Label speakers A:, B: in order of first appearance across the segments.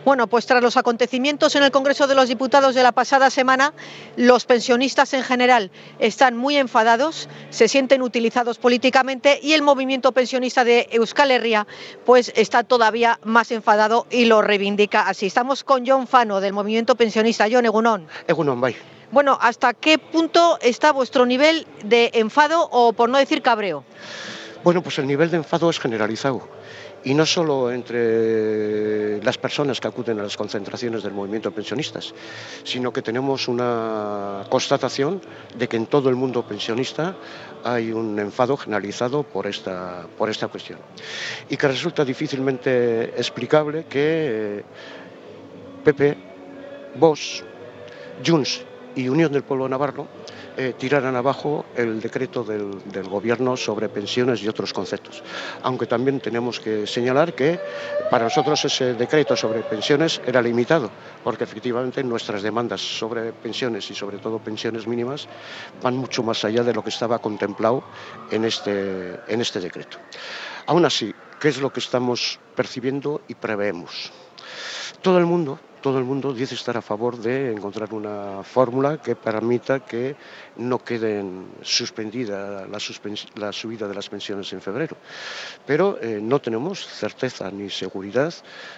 A: Bueno, pues tras los acontecimientos en el Congreso de los Diputados de la pasada semana, los pensionistas en general están muy enfadados, se sienten utilizados políticamente y el movimiento pensionista de Euskal Herria pues está todavía más enfadado y lo reivindica así. Estamos con Jon Fano del movimiento pensionista. Jon, egunon.
B: Egunon, bai.
A: Bueno, ¿hasta qué punto está vuestro nivel de enfado o, por no decir, cabreo?
B: Bueno, pues el nivel de enfado es generalizado. Y no solo entre las personas que acuden a las concentraciones del movimiento pensionistas, sino que tenemos una constatación de que en todo el mundo pensionista hay un enfado generalizado por esta cuestión. Y que resulta difícilmente explicable que PP, Vox, Junts y Unión del Pueblo Navarro tiraran abajo el decreto del Gobierno sobre pensiones y otros conceptos. Aunque también tenemos que señalar que para nosotros ese decreto sobre pensiones era limitado, porque efectivamente nuestras demandas sobre pensiones y sobre todo pensiones mínimas van mucho más allá de lo que estaba contemplado en este decreto. Aún así, ¿qué es lo que estamos percibiendo y preveemos? Todo el mundo dice estar a favor de encontrar una fórmula que permita que no quede suspendida la subida de las pensiones en febrero. Pero no tenemos certeza ni seguridad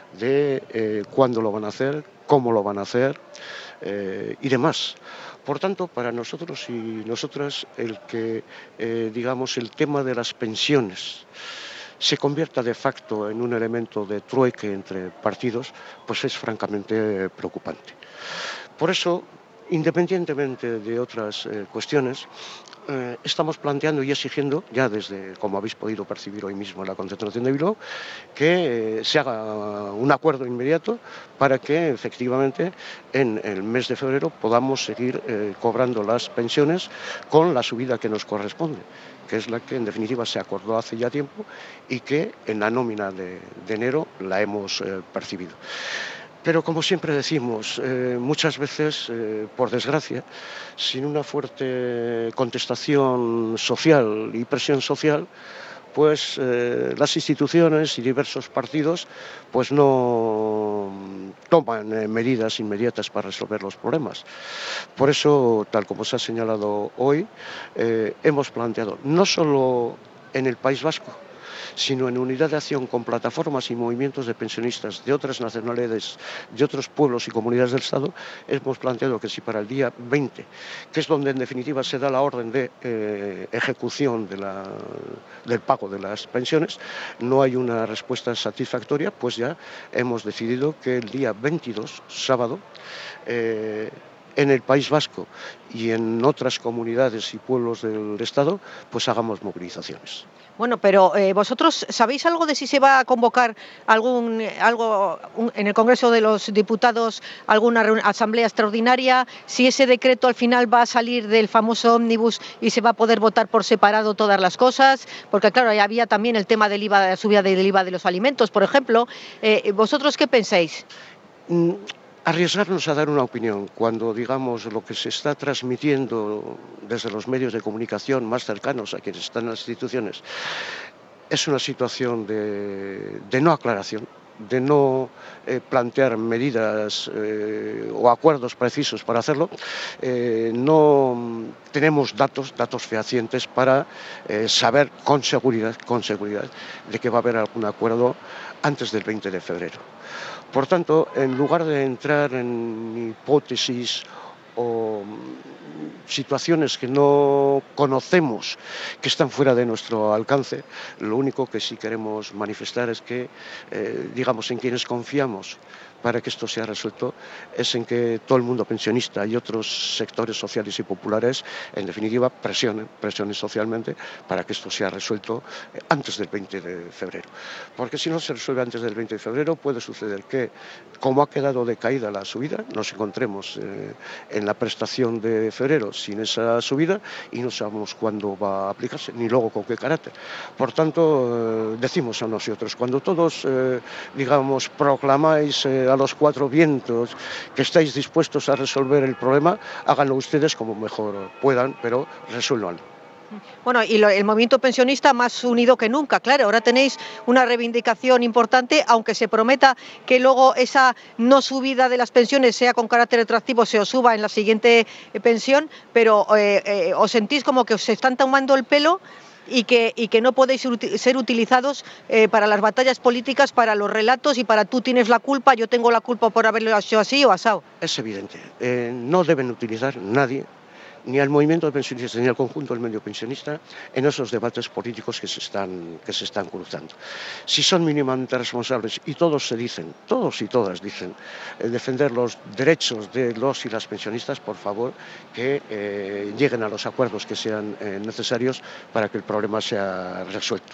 B: de cuándo lo van a hacer, cómo lo van a hacer y demás. Por tanto, para nosotros y nosotras, el que, el tema de las pensiones se convierta de facto en un elemento de trueque entre partidos, pues es francamente preocupante. Por eso, independientemente de otras cuestiones, estamos planteando y exigiendo, ya desde, como habéis podido percibir hoy mismo en la concentración de Bilbao, que se haga un acuerdo inmediato para que efectivamente en el mes de febrero podamos seguir cobrando las pensiones con la subida que nos corresponde, que es la que en definitiva se acordó hace ya tiempo y que en la nómina de enero la hemos percibido. Pero como siempre decimos, muchas veces, por desgracia, sin una fuerte contestación social y presión social, pues las instituciones y diversos partidos pues no toman medidas inmediatas para resolver los problemas. Por eso, tal como se ha señalado hoy, hemos planteado no solo en el País Vasco, sino en unidad de acción con plataformas y movimientos de pensionistas de otras nacionalidades, de otros pueblos y comunidades del Estado, hemos planteado que si para el día 20, que es donde en definitiva se da la orden de ejecución del pago de las pensiones, no hay una respuesta satisfactoria, pues ya hemos decidido que el día 22, sábado, en el País Vasco y en otras comunidades y pueblos del Estado, pues hagamos movilizaciones.
A: Bueno, pero ¿vosotros sabéis algo de si se va a convocar en el Congreso de los Diputados alguna asamblea extraordinaria? Si ese decreto al final va a salir del famoso ómnibus y se va a poder votar por separado todas las cosas, porque claro, había también el tema del IVA, de la subida del IVA de los alimentos, por ejemplo. ¿Vosotros qué pensáis?
B: Arriesgarnos a dar una opinión cuando, digamos, lo que se está transmitiendo desde los medios de comunicación más cercanos a quienes están en las instituciones es una situación de no aclaración, de no plantear medidas o acuerdos precisos para hacerlo. No tenemos datos fehacientes para saber con seguridad de que va a haber algún acuerdo antes del 20 de febrero. Por tanto, en lugar de entrar en hipótesis o situaciones que no conocemos, que están fuera de nuestro alcance, lo único que sí queremos manifestar es que, digamos, en quienes confiamos para que esto sea resuelto es en que todo el mundo pensionista y otros sectores sociales y populares, en definitiva, presionen socialmente para que esto sea resuelto antes del 20 de febrero. Porque si no se resuelve antes del 20 de febrero, puede suceder que, como ha quedado decaída la subida, nos encontremos en la prestación de febrero sin esa subida y no sabemos cuándo va a aplicarse, ni luego con qué carácter. Por tanto, decimos a nosotros, cuando todos, digamos, proclamáis a los cuatro vientos que estáis dispuestos a resolver el problema, háganlo ustedes como mejor puedan, pero resuélvanlo.
A: Bueno, y el movimiento pensionista más unido que nunca, claro. Ahora tenéis una reivindicación importante, aunque se prometa que luego esa no subida de las pensiones sea con carácter retroactivo, se os suba en la siguiente pensión, pero os sentís como que os están tomando el pelo y que no podéis ser utilizados para las batallas políticas, para los relatos y para tú tienes la culpa, yo tengo la culpa por haberlo hecho así o asado.
B: Es evidente, no deben utilizar nadie, ni al movimiento de pensionistas ni al conjunto del medio pensionista en esos debates políticos que se están cruzando. Si son mínimamente responsables, y todos y todas dicen, defender los derechos de los y las pensionistas, por favor, que lleguen a los acuerdos que sean necesarios para que el problema sea resuelto.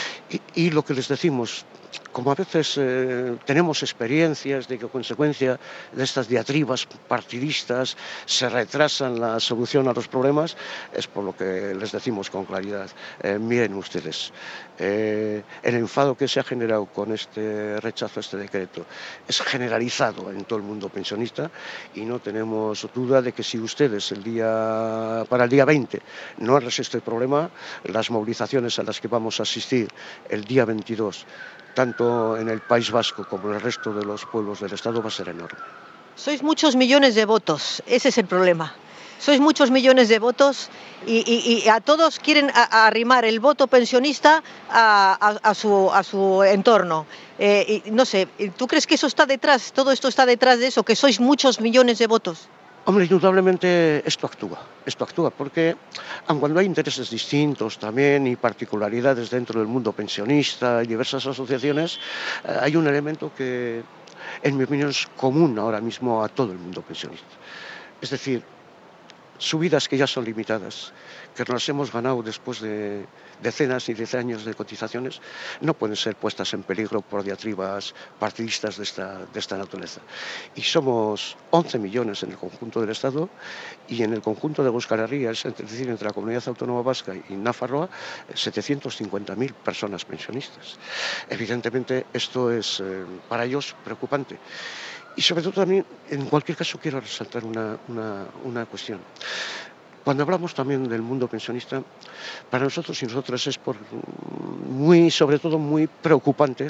B: Y lo que les decimos, como a veces tenemos experiencias de que a consecuencia de estas diatribas partidistas se retrasan la solución a los problemas, es por lo que les decimos con claridad, miren ustedes, el enfado que se ha generado con este rechazo a este decreto es generalizado en todo el mundo pensionista y no tenemos duda de que si ustedes para el día 20 no arreglan este problema, las movilizaciones a las que vamos a asistir el día 22, tanto en el País Vasco como en el resto de los pueblos del Estado, va a ser enorme.
A: Sois muchos millones de votos, ese es el problema. Sois muchos millones de votos y a todos quieren arrimar el voto pensionista a su entorno. Y no sé, ¿tú crees que eso está detrás, todo esto está detrás de eso, que sois muchos millones de votos?
B: Hombre, indudablemente esto actúa, porque aun cuando hay intereses distintos también y particularidades dentro del mundo pensionista y diversas asociaciones, hay un elemento que, en mi opinión, es común ahora mismo a todo el mundo pensionista. Es decir, subidas que ya son limitadas, que nos hemos ganado después de decenas y decenas de años de cotizaciones, no pueden ser puestas en peligro por diatribas partidistas de esta naturaleza. Y somos 11 millones en el conjunto del Estado y en el conjunto de Euskal Herria, es decir, entre la Comunidad Autónoma Vasca y Nafarroa, 750.000 personas pensionistas. Evidentemente esto es para ellos preocupante. Y sobre todo también, en cualquier caso, quiero resaltar una cuestión. Cuando hablamos también del mundo pensionista, para nosotros y nosotras es sobre todo muy preocupante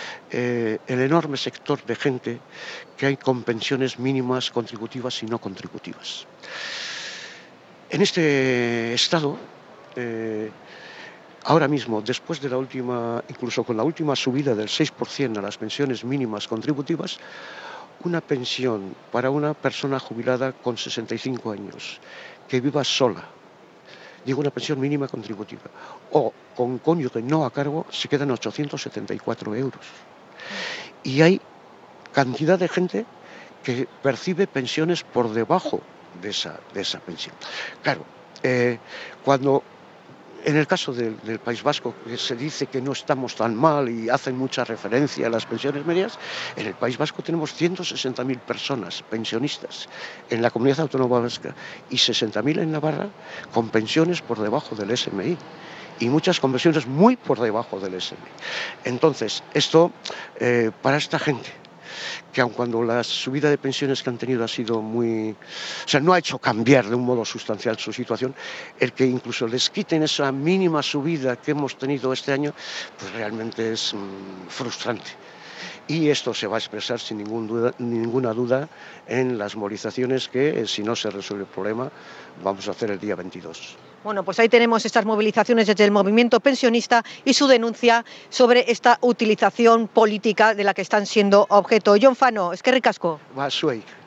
B: el enorme sector de gente que hay con pensiones mínimas contributivas y no contributivas. En este estado, ahora mismo, después de incluso con la última subida del 6% a las pensiones mínimas contributivas, una pensión para una persona jubilada con 65 años, que viva sola, digo una pensión mínima contributiva, o con cónyuge no a cargo, se quedan 874 euros. Y hay cantidad de gente que percibe pensiones por debajo de esa pensión. Claro, cuando en el caso del País Vasco, que se dice que no estamos tan mal y hacen mucha referencia a las pensiones medias, en el País Vasco tenemos 160.000 personas pensionistas en la Comunidad Autónoma Vasca y 60.000 en Navarra con pensiones por debajo del SMI y muchas con pensiones muy por debajo del SMI. Entonces, esto para esta gente, que aun cuando la subida de pensiones que han tenido ha sido no ha hecho cambiar de un modo sustancial su situación, el que incluso les quiten esa mínima subida que hemos tenido este año, pues realmente es frustrante. Y esto se va a expresar sin ninguna duda en las movilizaciones que, si no se resuelve el problema, vamos a hacer el día 22.
A: Bueno, pues ahí tenemos estas movilizaciones desde el movimiento pensionista y su denuncia sobre esta utilización política de la que están siendo objeto. Jon Fano, eskerrik asko.
B: Zuei.